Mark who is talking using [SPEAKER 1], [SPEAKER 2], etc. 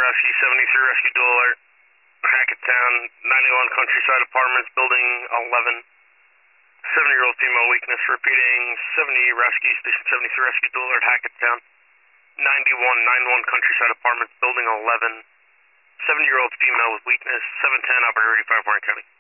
[SPEAKER 1] Wisniewski, 73 Rescue Dual Alert, Hackettstown, 91 Countryside Apartments, Building 11. 70-year-old female weakness, repeating, 70 Rescue, Station 73 Rescue Dual Alert, Hackettstown, 91 Countryside Apartments, Building 11. 70-year-old female with weakness, 710, operator 85, Warren County.